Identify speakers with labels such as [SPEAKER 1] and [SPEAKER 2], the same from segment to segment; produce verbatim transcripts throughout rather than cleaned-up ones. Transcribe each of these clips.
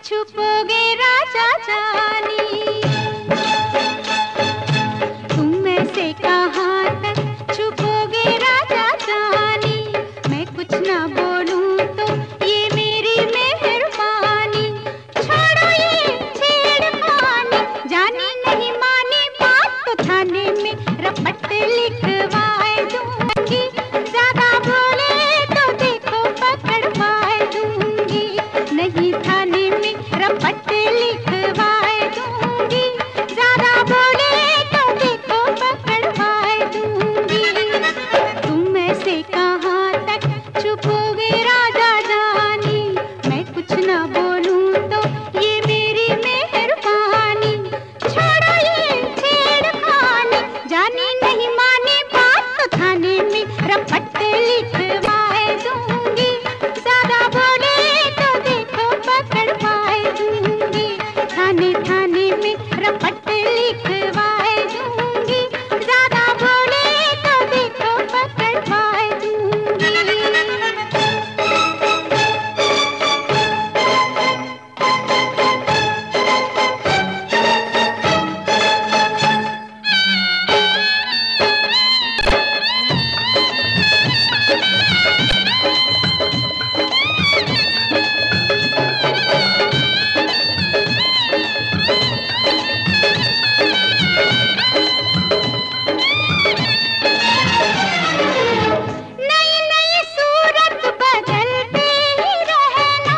[SPEAKER 1] छुपोगे राजा जानी, तुम ऐसे कहाँ तक छुपोगे राजा जानी, मैं कुछ ना बोलूं तो ये मेरी मेहरबानी, छोड़ो ये छेड़खानी, जानी नहीं मानी बात तो थाने में रपट लिखवाए दूंगी, ज्यादा बोले तो देखो पकड़वाए दूंगी, नहीं थाने में रपट लिखवाए दूंगी, ज्यादा बोले तो देखो पकड़वाए दूंगी, तुम ऐसे कहाँ तक छुपोगे राजा जानी, मैं कुछ ना बोलूं तो ये मेरी मेहरबानी, छोड़ो ये छेड़खानी, जानी नहीं मानी बात तो थाने में रपट लिखवाए दूंगी, ज्यादा बोले तो देखो पकड़वाए दूंगी, थाने थाने में रपट लिखवाए दूंगी, ज्यादा बोले तो देखो पकड़वाए दूंगी। नई नई सूरत बदलते ही रहना,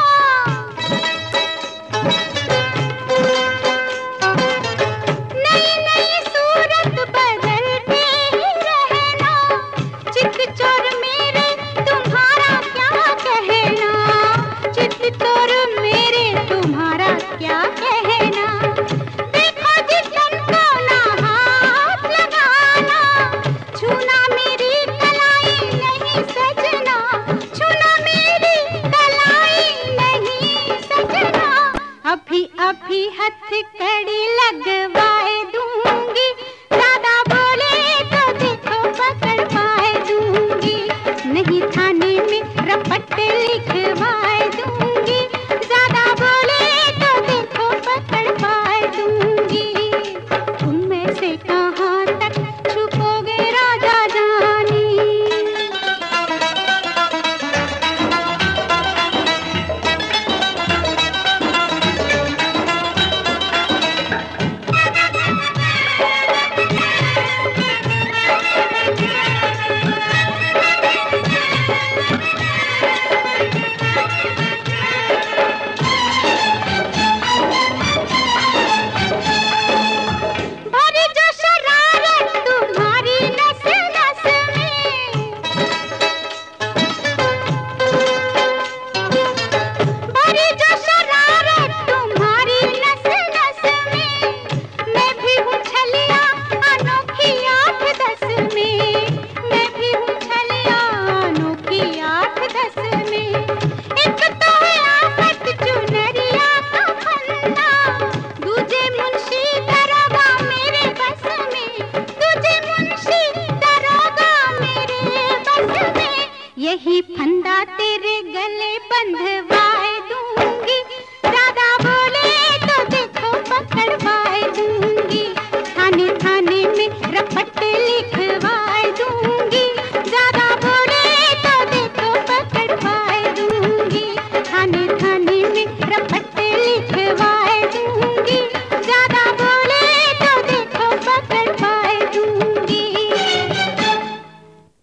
[SPEAKER 1] नई नई सूरत बदलते ही रहना, चित चोर मेरे तुम्हारा क्या कहना, चित चोर मेरे तुम्हारा क्या कहना, देखो जितन को ना हाथ लगाना, छूना मेरी कलाई नहीं सजना, छूना मेरी कलाई नहीं सजना, अभी अभी हथकड़ी लगवा